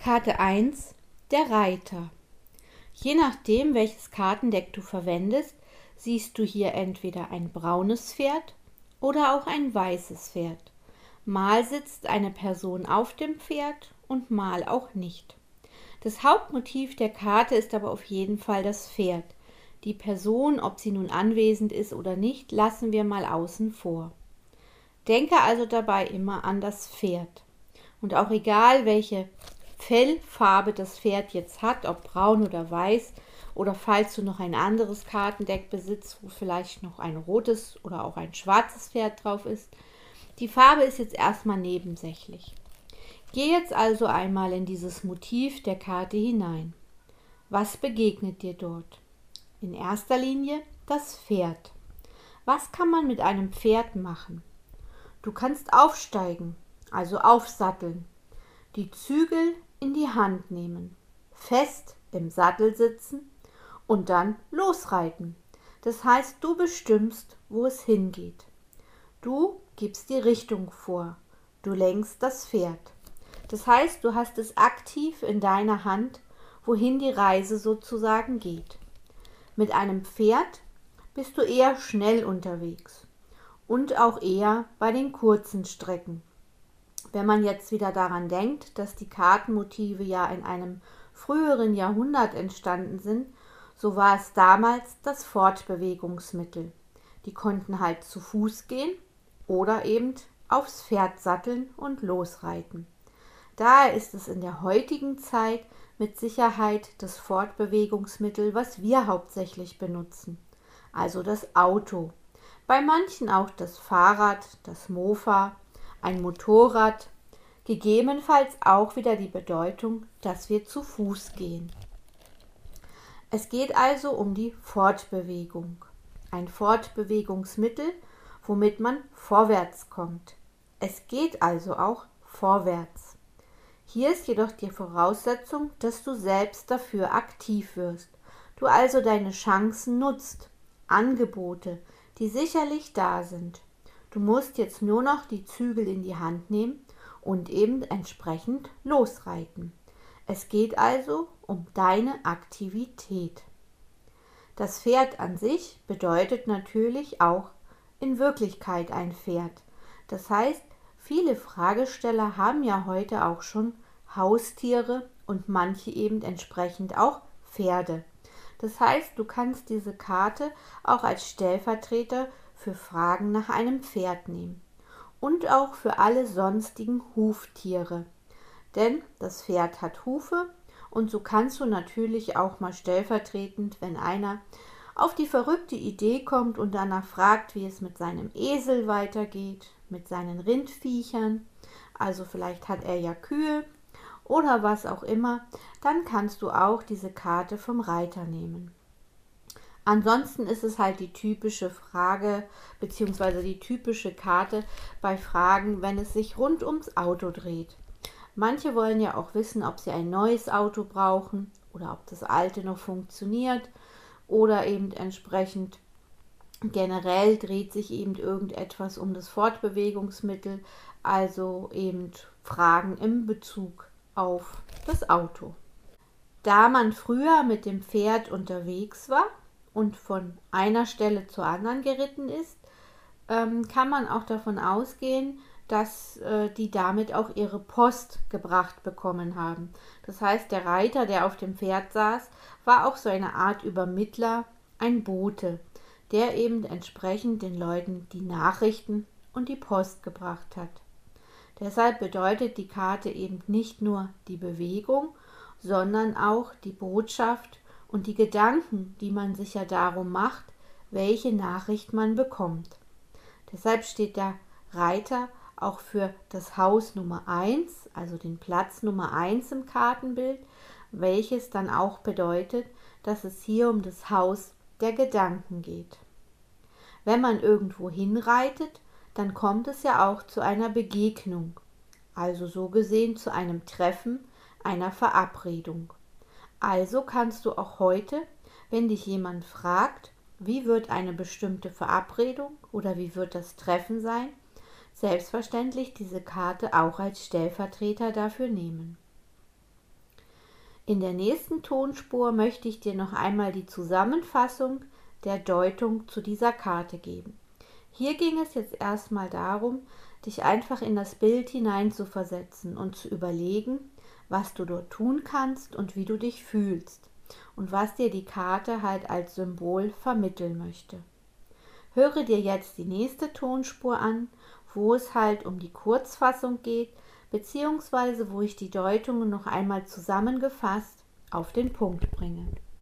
Karte 1, der Reiter. Je nachdem, welches Kartendeck du verwendest, siehst du hier entweder ein braunes Pferd oder auch ein weißes Pferd. Mal sitzt eine Person auf dem Pferd und mal auch nicht. Das Hauptmotiv der Karte ist aber auf jeden Fall das Pferd. Die Person, ob sie nun anwesend ist oder nicht, lassen wir mal außen vor. Denke also dabei immer an das Pferd. Und auch egal, welche Fellfarbe das Pferd jetzt hat, ob braun oder weiß, oder falls du noch ein anderes Kartendeck besitzt, wo vielleicht noch ein rotes oder auch ein schwarzes Pferd drauf ist, die Farbe ist jetzt erstmal nebensächlich. Geh jetzt also einmal in dieses Motiv der Karte hinein. Was begegnet dir dort? In erster Linie das Pferd. Was kann man mit einem Pferd machen? Du kannst aufsteigen, also aufsatteln, die Zügel in die Hand nehmen, fest im Sattel sitzen und dann losreiten. Das heißt, du bestimmst, wo es hingeht. Du gibst die Richtung vor, du lenkst das Pferd. Das heißt, du hast es aktiv in deiner Hand, wohin die Reise sozusagen geht. Mit einem Pferd bist du eher schnell unterwegs und auch eher bei den kurzen Strecken. Wenn man jetzt wieder daran denkt, dass die Kartenmotive ja in einem früheren Jahrhundert entstanden sind, so war es damals das Fortbewegungsmittel. Die konnten halt zu Fuß gehen oder eben aufs Pferd satteln und losreiten. Daher ist es in der heutigen Zeit mit Sicherheit das Fortbewegungsmittel, was wir hauptsächlich benutzen, also das Auto. Bei manchen auch das Fahrrad, das Mofa, ein Motorrad, gegebenenfalls auch wieder die Bedeutung, dass wir zu Fuß gehen. Es geht also um die Fortbewegung. Ein Fortbewegungsmittel, womit man vorwärts kommt. Es geht also auch vorwärts. Hier ist jedoch die Voraussetzung, dass du selbst dafür aktiv wirst. Du also deine Chancen nutzt, Angebote, die sicherlich da sind. Du musst jetzt nur noch die Zügel in die Hand nehmen und eben entsprechend losreiten. Es geht also um deine Aktivität. Das Pferd an sich bedeutet natürlich auch in Wirklichkeit ein Pferd. Das heißt, viele Fragesteller haben ja heute auch schon Haustiere und manche eben entsprechend auch Pferde. Das heißt, du kannst diese Karte auch als Stellvertreter für Fragen nach einem Pferd nehmen und auch für alle sonstigen Huftiere. Denn das Pferd hat Hufe und so kannst du natürlich auch mal stellvertretend, wenn einer auf die verrückte Idee kommt und danach fragt, wie es mit seinem Esel weitergeht, mit seinen Rindviechern, also vielleicht hat er ja Kühe oder was auch immer, dann kannst du auch diese Karte vom Reiter nehmen. Ansonsten ist es halt die typische Frage bzw. die typische Karte bei Fragen, wenn es sich rund ums Auto dreht. Manche wollen ja auch wissen, ob sie ein neues Auto brauchen oder ob das alte noch funktioniert oder eben entsprechend generell dreht sich eben irgendetwas um das Fortbewegungsmittel, also eben Fragen im Bezug auf das Auto. Da man früher mit dem Pferd unterwegs war und von einer Stelle zur anderen geritten ist, kann man auch davon ausgehen, dass die damit auch ihre Post gebracht bekommen haben. Das heißt, der Reiter, der auf dem Pferd saß, war auch so eine Art Übermittler, ein Bote, der eben entsprechend den Leuten die Nachrichten und die Post gebracht hat. Deshalb bedeutet die Karte eben nicht nur die Bewegung, sondern auch die Botschaft und die Gedanken, die man sich ja darum macht, welche Nachricht man bekommt. Deshalb steht der Reiter auch für das Haus Nummer 1, also den Platz Nummer 1 im Kartenbild, welches dann auch bedeutet, dass es hier um das Haus der Gedanken geht. Wenn man irgendwo hinreitet, dann kommt es ja auch zu einer Begegnung, also so gesehen zu einem Treffen, einer Verabredung. Also kannst du auch heute, wenn dich jemand fragt, wie wird eine bestimmte Verabredung oder wie wird das Treffen sein, selbstverständlich diese Karte auch als Stellvertreter dafür nehmen. In der nächsten Tonspur möchte ich dir noch einmal die Zusammenfassung der Deutung zu dieser Karte geben. Hier ging es jetzt erstmal darum, dich einfach in das Bild hineinzuversetzen und zu überlegen, was du dort tun kannst und wie du dich fühlst und was dir die Karte halt als Symbol vermitteln möchte. Höre dir jetzt die nächste Tonspur an, wo es halt um die Kurzfassung geht, beziehungsweise wo ich die Deutungen noch einmal zusammengefasst auf den Punkt bringe.